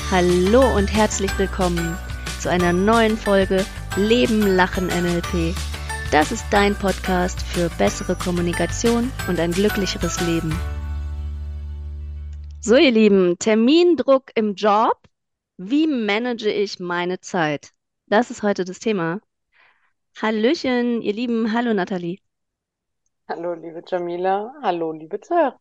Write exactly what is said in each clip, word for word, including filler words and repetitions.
Hallo und herzlich willkommen zu einer neuen Folge Leben, Lachen, N L P. Das ist dein Podcast für bessere Kommunikation und ein glücklicheres Leben. So, ihr Lieben, Termindruck im Job. Wie manage ich meine Zeit? Das ist heute das Thema. Hallöchen, ihr Lieben. Hallo, Nathalie. Hallo, liebe Jamila. Hallo, liebe Zuhörer.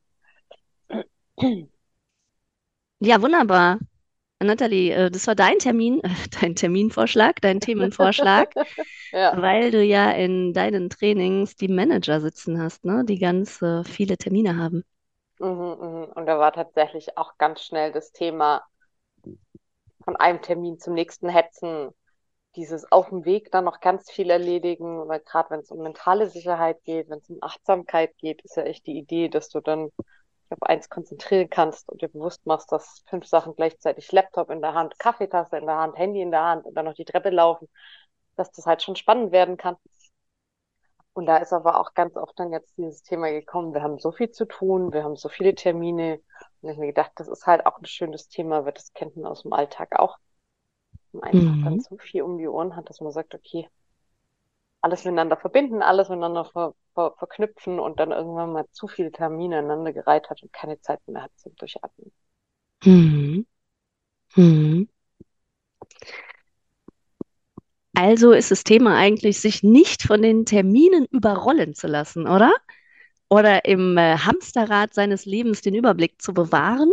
Ja, wunderbar. Nathalie, äh, das war dein Termin, äh, dein Terminvorschlag, dein Themenvorschlag, Ja, weil du ja in deinen Trainings die Manager sitzen hast, ne, die ganz äh, viele Termine haben. mhm, mhm. Und da war tatsächlich auch ganz schnell das Thema von einem Termin zum nächsten hetzen, dieses auf dem Weg dann noch ganz viel erledigen, weil gerade wenn es um mentale Sicherheit geht, wenn es um Achtsamkeit geht, ist ja echt die Idee, dass du dann dich auf eins konzentrieren kannst und dir bewusst machst, dass fünf Sachen gleichzeitig Laptop in der Hand, Kaffeetasse in der Hand, Handy in der Hand und dann noch die Treppe laufen, dass das halt schon spannend werden kann. Und da ist aber auch ganz oft dann jetzt dieses Thema gekommen, wir haben so viel zu tun, wir haben so viele Termine. Und ich habe mir gedacht, das ist halt auch ein schönes Thema, weil das kennt man aus dem Alltag auch. Man einfach dann Mhm. so viel um die Ohren hat, dass man sagt, okay, alles miteinander verbinden, alles miteinander ver ver verknüpfen und dann irgendwann mal zu viele Termine aneinander gereiht hat und keine Zeit mehr hat zum Durchatmen. Mhm. Mhm. Also ist das Thema eigentlich, sich nicht von den Terminen überrollen zu lassen, oder? Oder im äh, Hamsterrad seines Lebens den Überblick zu bewahren.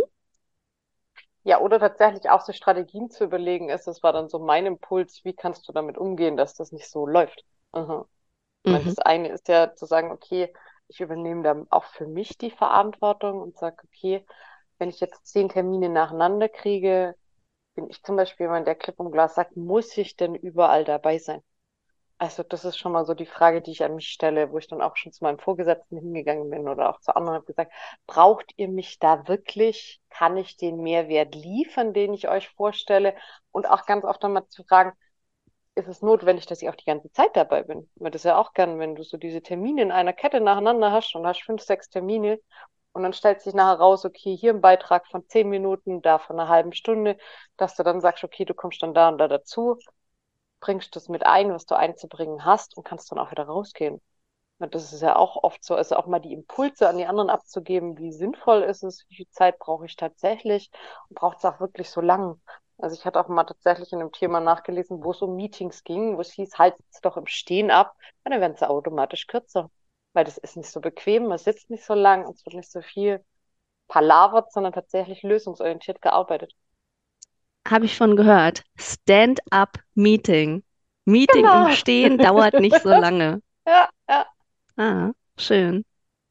Ja, oder tatsächlich auch so Strategien zu überlegen ist, das war dann so mein Impuls, wie kannst du damit umgehen, dass das nicht so läuft. Mhm. Ich meine, Mhm. das eine ist ja zu sagen, okay, ich übernehme dann auch für mich die Verantwortung und sage, okay, wenn ich jetzt zehn Termine nacheinander kriege, bin ich zum Beispiel jemand, der klipp und klar sagt, muss ich denn überall dabei sein? Also das ist schon mal so die Frage, die ich an mich stelle, wo ich dann auch schon zu meinem Vorgesetzten hingegangen bin oder auch zu anderen habe gesagt, braucht ihr mich da wirklich? Kann ich den Mehrwert liefern, den ich euch vorstelle? Und auch ganz oft einmal zu fragen, ist es notwendig, dass ich auch die ganze Zeit dabei bin. Weil das ist ja auch gern, wenn du so diese Termine in einer Kette nacheinander hast und hast fünf, sechs Termine und dann stellt sich nachher raus, okay, hier ein Beitrag von zehn Minuten, da von einer halben Stunde, dass du dann sagst, okay, du kommst dann da und da dazu, bringst das mit ein, was du einzubringen hast und kannst dann auch wieder rausgehen. Und das ist ja auch oft so, also auch mal die Impulse an die anderen abzugeben, wie sinnvoll ist es, wie viel Zeit brauche ich tatsächlich und braucht es auch wirklich so lang. Also ich hatte auch mal tatsächlich in einem Thema nachgelesen, wo es um Meetings ging, wo es hieß, halt es doch im Stehen ab, und dann werden sie automatisch kürzer. Weil das ist nicht so bequem, man sitzt nicht so lang und es wird nicht so viel palavert, sondern tatsächlich lösungsorientiert gearbeitet. Habe ich schon gehört. Stand-up-Meeting. Meeting im Genau. Stehen dauert nicht so lange. Ja, ja. Ah, schön.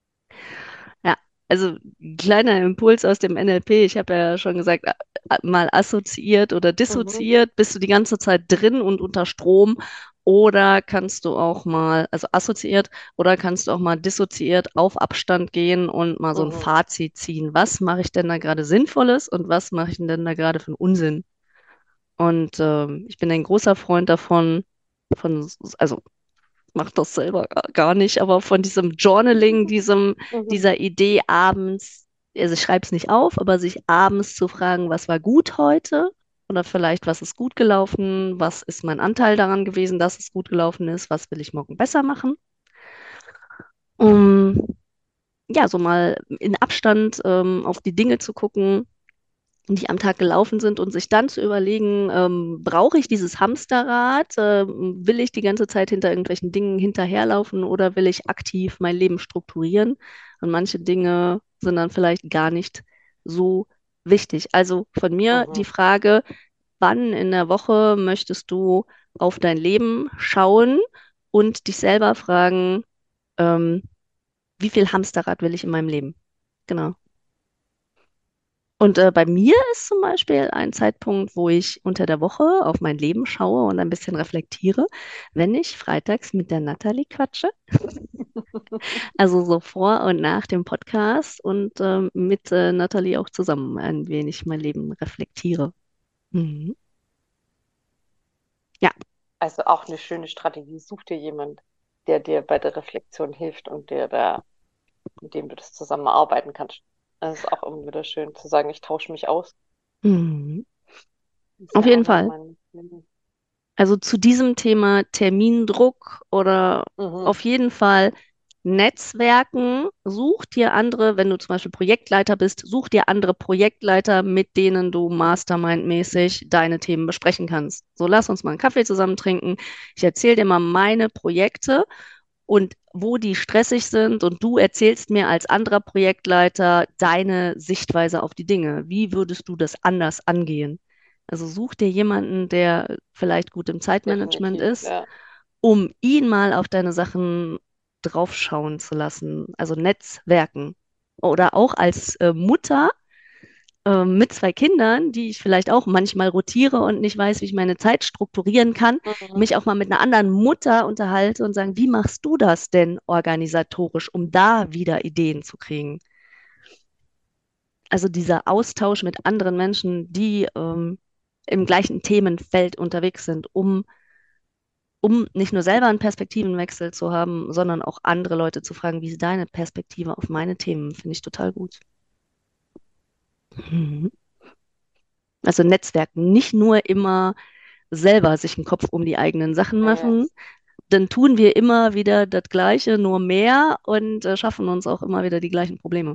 Ja, also kleiner Impuls aus dem N L P. Ich habe ja schon gesagt, a- a- mal assoziiert oder Mhm. dissoziiert. Bist du die ganze Zeit drin und unter Strom? Oder kannst du auch mal, also assoziiert, oder kannst du auch mal dissoziiert auf Abstand gehen und mal so ein Mhm. Fazit ziehen? Was mache ich denn da gerade Sinnvolles und was mache ich denn da gerade für einen Unsinn? Und ähm, ich bin ein großer Freund davon, von, also mache das selber gar gar nicht, aber von diesem Journaling, diesem, Mhm. dieser Idee abends, also ich schreibe es nicht auf, aber sich abends zu fragen, was war gut heute? Oder vielleicht, was ist gut gelaufen? Was ist mein Anteil daran gewesen, dass es gut gelaufen ist? Was will ich morgen besser machen? Um ja, so mal in Abstand ähm, auf die Dinge zu gucken, die am Tag gelaufen sind und sich dann zu überlegen, ähm, brauche ich dieses Hamsterrad? Ähm, will ich die ganze Zeit hinter irgendwelchen Dingen hinterherlaufen oder will ich aktiv mein Leben strukturieren? Und manche Dinge sind dann vielleicht gar nicht so wichtig. Also von mir die Mhm. Frage, wann in der Woche möchtest du auf dein Leben schauen und dich selber fragen, ähm, wie viel Hamsterrad will ich in meinem Leben? Genau. Und äh, bei mir ist zum Beispiel ein Zeitpunkt, wo ich unter der Woche auf mein Leben schaue und ein bisschen reflektiere, wenn ich freitags mit der Natalie quatsche, also so vor und nach dem Podcast und ähm, mit äh, Natalie auch zusammen ein wenig mein Leben reflektiere. Mhm. Ja, Also auch eine schöne Strategie. Such dir jemand, der dir bei der Reflexion hilft und der da, mit dem du das zusammenarbeiten kannst. Das ist auch immer wieder schön zu sagen, ich tausche mich aus. mhm. Ist Auf ja auch jeden Fall. nochmal ein Limit. Also zu diesem Thema Termindruck oder Mhm. auf jeden Fall Netzwerken, such dir andere, wenn du zum Beispiel Projektleiter bist, such dir andere Projektleiter, mit denen du Mastermind-mäßig deine Themen besprechen kannst. So, lass uns mal einen Kaffee zusammen trinken. Ich erzähle dir mal meine Projekte und wo die stressig sind und du erzählst mir als anderer Projektleiter deine Sichtweise auf die Dinge. Wie würdest du das anders angehen? Also such dir jemanden, der vielleicht gut im Zeitmanagement Definitiv, ist, ja. um ihn mal auf deine Sachen draufschauen zu lassen. Also Netzwerken. Oder auch als äh, Mutter ähm, mit zwei Kindern, die ich vielleicht auch manchmal rotiere und nicht weiß, wie ich meine Zeit strukturieren kann, Mhm. mich auch mal mit einer anderen Mutter unterhalte und sagen, wie machst du das denn organisatorisch, um da wieder Ideen zu kriegen? Also dieser Austausch mit anderen Menschen, die ähm, im gleichen Themenfeld unterwegs sind, um, um nicht nur selber einen Perspektivenwechsel zu haben, sondern auch andere Leute zu fragen, wie ist deine Perspektive auf meine Themen, finde ich total gut. Mhm. Also Netzwerken, nicht nur immer selber sich einen Kopf um die eigenen Sachen machen, Yes. dann tun wir immer wieder das Gleiche, nur mehr und äh, schaffen uns auch immer wieder die gleichen Probleme.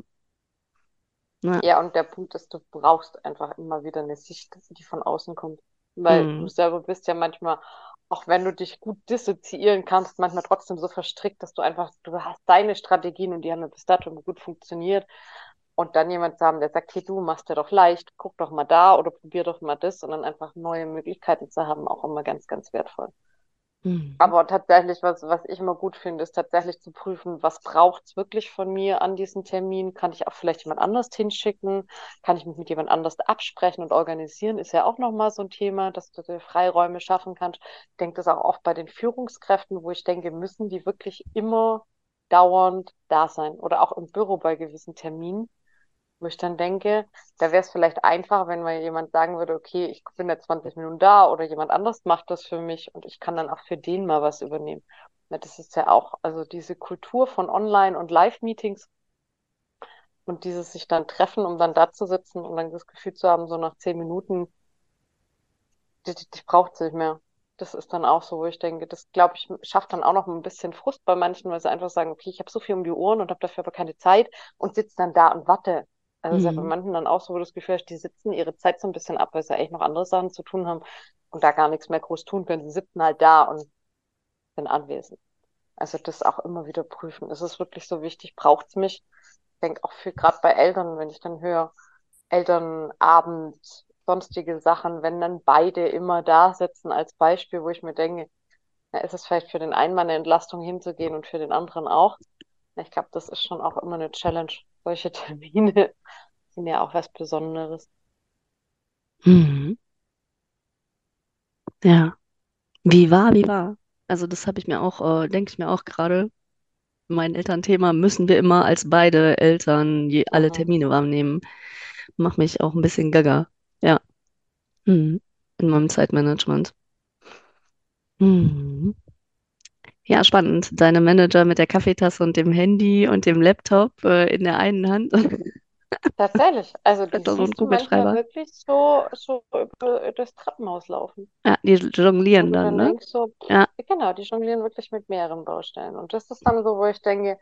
Ja. Ja, und der Punkt ist, du brauchst einfach immer wieder eine Sicht, die von außen kommt. Weil du Hm. selber bist ja manchmal, auch wenn du dich gut dissoziieren kannst, manchmal trotzdem so verstrickt, dass du einfach, du hast deine Strategien und die haben ja bis dato gut funktioniert. Und dann jemand zu haben, der sagt, hey, du machst dir doch leicht, guck doch mal da oder probier doch mal das und dann einfach neue Möglichkeiten zu haben, auch immer ganz, ganz wertvoll. Mhm. Aber tatsächlich, was, was ich immer gut finde, ist tatsächlich zu prüfen, was braucht's wirklich von mir an diesem Termin? Kann ich auch vielleicht jemand anders hinschicken? Kann ich mich mit jemand anders absprechen und organisieren? Ist ja auch nochmal so ein Thema, dass du dir Freiräume schaffen kannst. Ich denke das auch oft bei den Führungskräften, wo ich denke, müssen die wirklich immer dauernd da sein oder auch im Büro bei gewissen Terminen, wo ich dann denke, da wäre es vielleicht einfach, wenn mal jemand sagen würde, okay, ich bin jetzt zwanzig Minuten da oder jemand anders macht das für mich und ich kann dann auch für den mal was übernehmen. Na, das ist ja auch, also diese Kultur von Online- und Live-Meetings und dieses sich dann treffen, um dann da zu sitzen und dann das Gefühl zu haben, so nach zehn Minuten, die, die, die braucht es nicht mehr. Das ist dann auch so, wo ich denke, das glaube ich, schafft dann auch noch ein bisschen Frust bei manchen, weil sie einfach sagen, okay, ich habe so viel um die Ohren und habe dafür aber keine Zeit und sitze dann da und warte. Also es ist ja bei Mhm. manchen dann auch so, wo du das Gefühl hast, die sitzen ihre Zeit so ein bisschen ab, weil sie eigentlich noch andere Sachen zu tun haben und da gar nichts mehr groß tun können. Sie sitzen halt da und sind anwesend. Also das auch immer wieder prüfen. Ist es wirklich so wichtig? Braucht es mich? Ich denke auch für gerade bei Eltern, wenn ich dann höre, Elternabend, sonstige Sachen, wenn dann beide immer da sitzen als Beispiel, wo ich mir denke, na, ist es vielleicht für den einen mal eine Entlastung hinzugehen und für den anderen auch. Na, ich glaube, das ist schon auch immer eine Challenge. Solche Termine sind ja auch was Besonderes. Mhm. Ja. Wie war, wie war? Also das habe ich mir auch, äh, denke ich mir auch gerade, mein Elternthema müssen wir immer als beide Eltern je, alle Mhm. Termine wahrnehmen. Macht mich auch ein bisschen gaga. Ja. Mhm. In meinem Zeitmanagement. Mhm. Ja, spannend. Deine Manager mit der Kaffeetasse und dem Handy und dem Laptop äh, in der einen Hand. Tatsächlich. Also die So ein siehst du manchmal Kugelschreiber. wirklich so, so über das Treppenhaus laufen. Ja, die Wo jonglieren du dann, dann ne? denkst, so, Ja. pff, genau, die jonglieren wirklich mit mehreren Baustellen. Und das ist dann so, wo ich denke,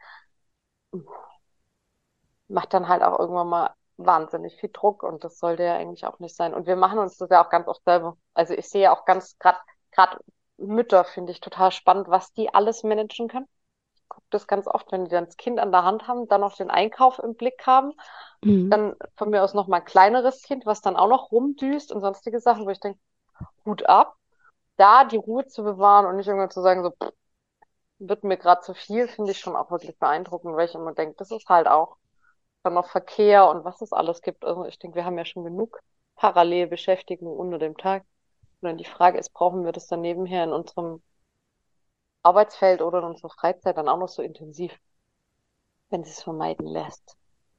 macht dann halt auch irgendwann mal wahnsinnig viel Druck und das sollte ja eigentlich auch nicht sein. Und wir machen uns das ja auch ganz oft selber. Also ich sehe ja auch ganz, gerade gerade Mütter finde ich total spannend, was die alles managen können. Ich gucke das ganz oft, wenn die dann das Kind an der Hand haben, dann noch den Einkauf im Blick haben, Mhm. dann von mir aus noch mal ein kleineres Kind, was dann auch noch rumdüst und sonstige Sachen, wo ich denke, Hut ab, da die Ruhe zu bewahren und nicht irgendwann zu sagen, so, pff, wird mir gerade zu viel, finde ich schon auch wirklich beeindruckend, weil ich immer denke, das ist halt auch dann noch Verkehr und was es alles gibt. Also ich denke, wir haben ja schon genug Parallelbeschäftigung unter dem Tag. Und dann die Frage ist, brauchen wir das dann nebenher in unserem Arbeitsfeld oder in unserer Freizeit dann auch noch so intensiv, wenn es vermeiden lässt?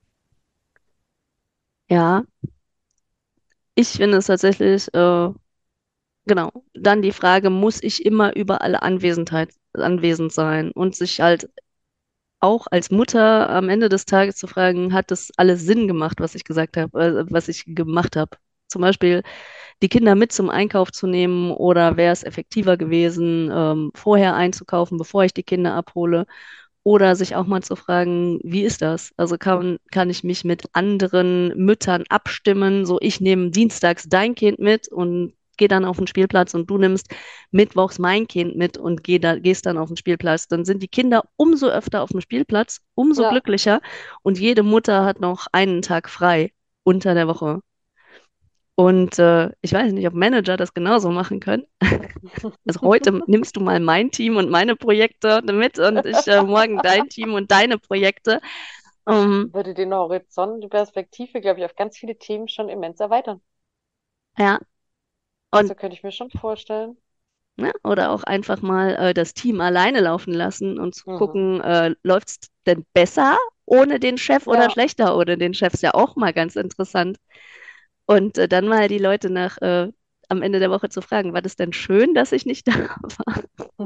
Ja, ich finde es tatsächlich, äh, genau. Dann die Frage, muss ich immer überall Anwesenheit, anwesend sein und sich halt auch als Mutter am Ende des Tages zu fragen, hat das alles Sinn gemacht, was ich gesagt habe, äh, was ich gemacht habe? Zum Beispiel die Kinder mit zum Einkauf zu nehmen oder wäre es effektiver gewesen, ähm, vorher einzukaufen, bevor ich die Kinder abhole? Oder sich auch mal zu fragen, wie ist das? Also kann, kann ich mich mit anderen Müttern abstimmen, so ich nehme dienstags dein Kind mit und gehe dann auf den Spielplatz und du nimmst mittwochs mein Kind mit und geh da, gehst dann auf den Spielplatz. Dann sind die Kinder umso öfter auf dem Spielplatz, umso Ja. glücklicher und jede Mutter hat noch einen Tag frei unter der Woche. Und äh, ich weiß nicht, ob Manager das genauso machen können. Also heute nimmst du mal mein Team und meine Projekte mit und ich äh, morgen dein Team und deine Projekte. Ähm, Würde den Horizont, die Perspektive, glaube ich, auf ganz viele Themen schon immens erweitern. ja, und Also könnte ich mir schon vorstellen. ne, oder auch einfach mal äh, das Team alleine laufen lassen und zu Mhm. gucken, äh, läuft es denn besser ohne den Chef oder Ja. schlechter ohne den Chef? Ist ja auch mal ganz interessant. Und äh, dann mal die Leute nach äh, am Ende der Woche zu fragen, war das denn schön, dass ich nicht da war?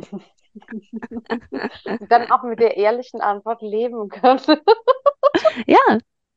Und dann auch mit der ehrlichen Antwort leben können. Ja,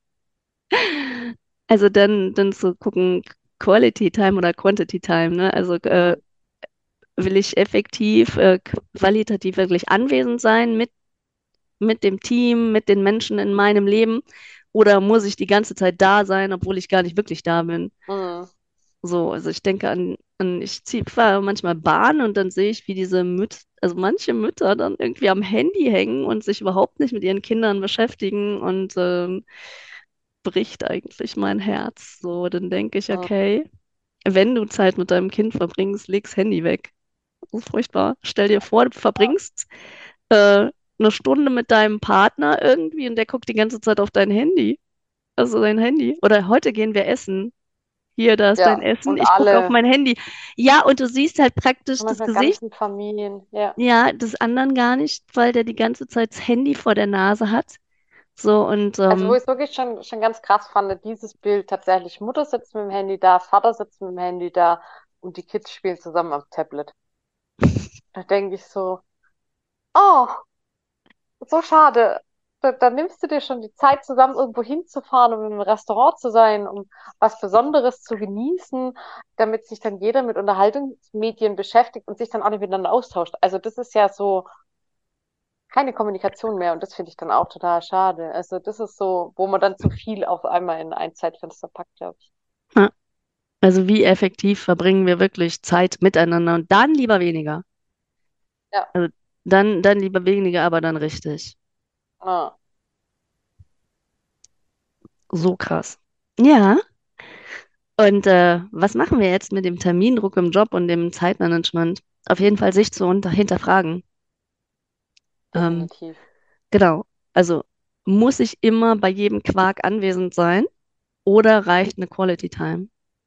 also dann, dann zu gucken, Quality Time oder Quantity Time, ne? Also äh, Mhm. will ich effektiv, äh, qualitativ wirklich anwesend sein mit, mit dem Team, mit den Menschen in meinem Leben? Oder muss ich die ganze Zeit da sein, obwohl ich gar nicht wirklich da bin? Mhm. So, also ich denke an, an ich zieh, fahre manchmal Bahn und dann sehe ich, wie diese Mütter, also manche Mütter dann irgendwie am Handy hängen und sich überhaupt nicht mit ihren Kindern beschäftigen und ähm, bricht eigentlich mein Herz. So, dann denke ich, Mhm. okay, wenn du Zeit mit deinem Kind verbringst, leg's Handy weg. So furchtbar. Stell dir vor, du verbringst äh, eine Stunde mit deinem Partner irgendwie und der guckt die ganze Zeit auf dein Handy. Also dein Handy. Oder heute gehen wir essen. Hier, da ist dein Ja, Essen. und Ich gucke auf alle, mein Handy. Ja, und du siehst halt praktisch das manchmal Gesicht, ganzen Familien, ja. ja, des anderen gar nicht, weil der die ganze Zeit das Handy vor der Nase hat. So, und Also wo ähm, ich es wirklich schon, schon ganz krass fand, dieses Bild tatsächlich, Mutter sitzt mit dem Handy da, Vater sitzt mit dem Handy da und die Kids spielen zusammen am Tablet. Da denke ich so, oh, so schade. Da, da nimmst du dir schon die Zeit, zusammen irgendwo hinzufahren, um im Restaurant zu sein, um was Besonderes zu genießen, damit sich dann jeder mit Unterhaltungsmedien beschäftigt und sich dann auch nicht miteinander austauscht. Also das ist ja so keine Kommunikation mehr und das finde ich dann auch total schade. Also das ist so, wo man dann zu viel auf einmal in ein Zeitfenster packt, glaube ich. ja, also wie effektiv verbringen wir wirklich Zeit miteinander und dann lieber weniger. Ja, Also dann, dann lieber weniger, aber dann richtig. ah, So krass. Ja, und äh, was machen wir jetzt mit dem Termindruck im Job und dem Zeitmanagement? Auf jeden Fall sich zu unter hinterfragen. Ähm, definitiv. genau. Also muss ich immer bei jedem Quark anwesend sein oder reicht eine Quality Time?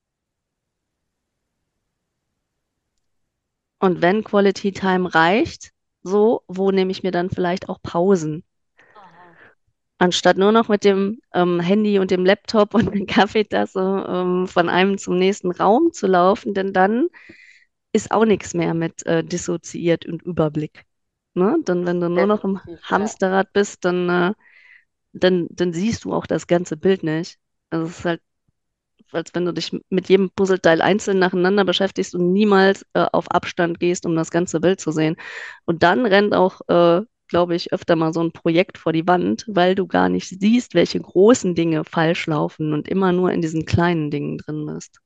Und wenn Quality Time reicht, so, wo nehme ich mir dann vielleicht auch Pausen? Mhm. Anstatt nur noch mit dem ähm, Handy und dem Laptop und der Kaffeetasse ähm, von einem zum nächsten Raum zu laufen, denn dann ist auch nichts mehr mit äh, dissoziiert und Überblick. Ne? Dann, wenn du nur noch im Definitiv, ja. Hamsterrad bist, dann, äh, dann, dann siehst du auch das ganze Bild nicht. Also es ist halt, als wenn du dich mit jedem Puzzleteil einzeln nacheinander beschäftigst und niemals äh, auf Abstand gehst, um das ganze Bild zu sehen. Und dann rennt auch, äh, glaube ich, öfter mal so ein Projekt vor die Wand, weil du gar nicht siehst, welche großen Dinge falsch laufen und immer nur in diesen kleinen Dingen drin bist.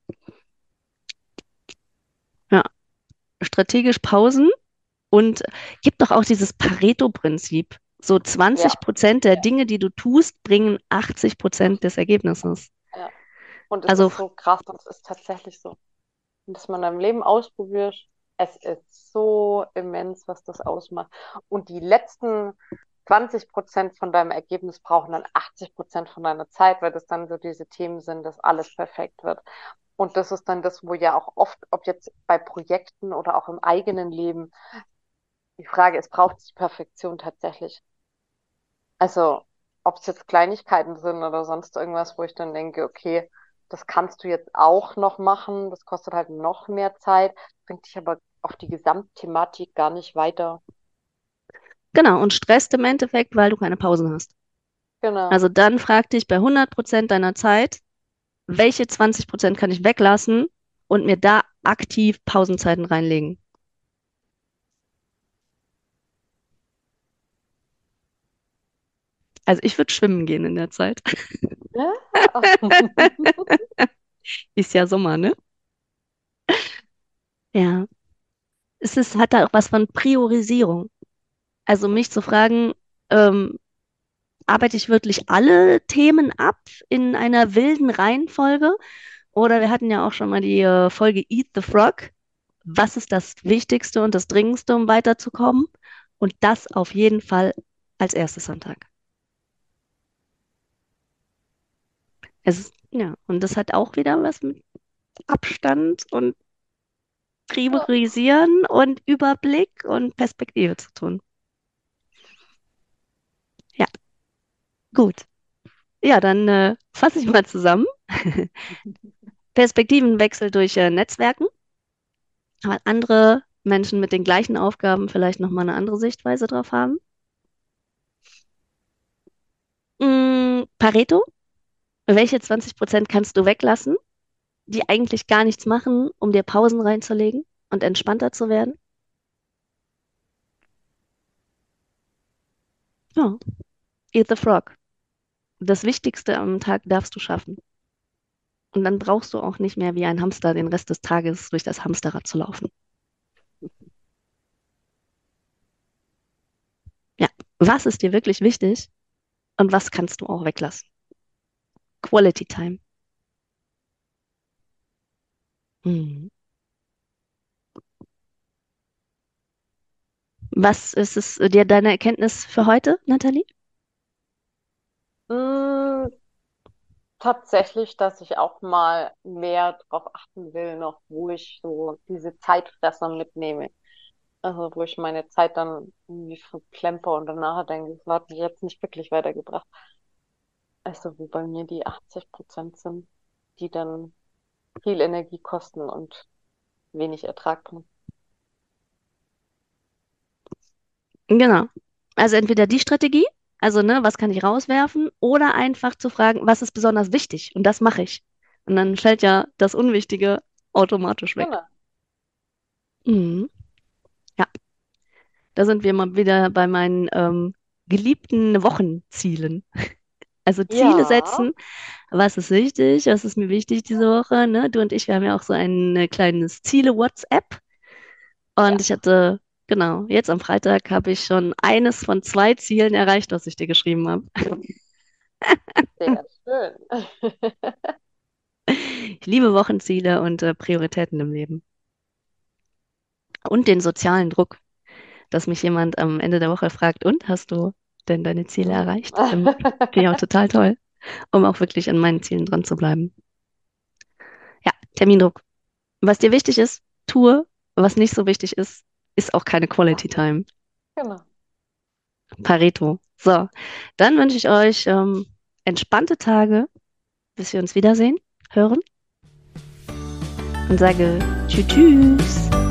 Ja, strategisch Pausen. Und gibt doch auch dieses Pareto-Prinzip. So zwanzig Ja, Prozent der Dinge, die du tust, bringen achtzig Prozent des Ergebnisses. ja. Und es Also, ist so krass und es ist tatsächlich so. Und dass man im Leben ausprobiert, es ist so immens, was das ausmacht. Und die letzten zwanzig Prozent von deinem Ergebnis brauchen dann achtzig Prozent von deiner Zeit, weil das dann so diese Themen sind, dass alles perfekt wird. Und das ist dann das, wo ja auch oft, ob jetzt bei Projekten oder auch im eigenen Leben, die Frage ist, braucht es die Perfektion tatsächlich? Also, ob es jetzt Kleinigkeiten sind oder sonst irgendwas, wo ich dann denke, okay, das kannst du jetzt auch noch machen, das kostet halt noch mehr Zeit, bringt dich aber auf die Gesamtthematik gar nicht weiter. genau, und stresst im Endeffekt, weil du keine Pausen hast. Genau. Also dann frag dich bei hundert Prozent deiner Zeit, welche zwanzig Prozent kann ich weglassen und mir da aktiv Pausenzeiten reinlegen. Also ich würde schwimmen gehen in der Zeit. Ja. Ist ja Sommer, ne? Ja. Es ist, hat da auch was von Priorisierung. Also mich zu fragen, ähm, arbeite ich wirklich alle Themen ab in einer wilden Reihenfolge? Oder wir hatten ja auch schon mal die äh, Folge Eat the Frog. Was ist das Wichtigste und das Dringendste, um weiterzukommen? Und das auf jeden Fall als erstes am Tag. Es ist, ja, und das hat auch wieder was mit Abstand und Ja. Priorisieren und Überblick und Perspektive zu tun. Ja, gut. Ja, dann äh, fasse ich mal zusammen. Perspektivenwechsel durch äh, Netzwerken, weil andere Menschen mit den gleichen Aufgaben vielleicht nochmal eine andere Sichtweise drauf haben. Mm, Pareto, welche zwanzig Prozent kannst du weglassen, die eigentlich gar nichts machen, um dir Pausen reinzulegen und entspannter zu werden? Ja, Eat the Frog. Das Wichtigste am Tag darfst du schaffen. Und dann brauchst du auch nicht mehr wie ein Hamster den Rest des Tages durch das Hamsterrad zu laufen. Ja, was ist dir wirklich wichtig und was kannst du auch weglassen? Quality Time. Hm. Was ist es äh, dir deine Erkenntnis für heute, Nathalie? Mm, tatsächlich, dass ich auch mal mehr darauf achten will, noch, wo ich so diese Zeitfresser mitnehme. Also, wo ich meine Zeit dann irgendwie verplemper und danach denke, das hat mich jetzt nicht wirklich weitergebracht. Also, wo bei mir die achtzig Prozent sind, die dann viel Energie kosten und wenig Ertrag bringen. Genau. Also entweder die Strategie, also ne, was kann ich rauswerfen, oder einfach zu fragen, was ist besonders wichtig? Und das mache ich. Und dann fällt ja das Unwichtige automatisch weg. Genau. Mhm. Ja, da sind wir mal wieder bei meinen ähm, geliebten Wochenzielen. Also Ziele Ja, setzen, was ist wichtig, was ist mir wichtig diese Woche, ne? Du und ich, wir haben ja auch so ein äh, kleines Ziele-WhatsApp. Und ja, ich hatte, genau, jetzt am Freitag habe ich schon eines von zwei Zielen erreicht, was ich dir geschrieben habe. sehr schön. Ich liebe Wochenziele und äh, Prioritäten im Leben. Und den sozialen Druck, dass mich jemand am Ende der Woche fragt, und hast du denn deine Ziele Mhm. erreicht? Ähm, finde ich auch total toll, um auch wirklich an meinen Zielen dran zu bleiben. Ja, Termindruck. Was dir wichtig ist, tue. Was nicht so wichtig ist, ist auch keine Quality Lass mal. Time. Genau. Pareto. So, dann wünsche ich euch ähm, entspannte Tage, bis wir uns wiedersehen, hören und sage Tschüss. Tschüss.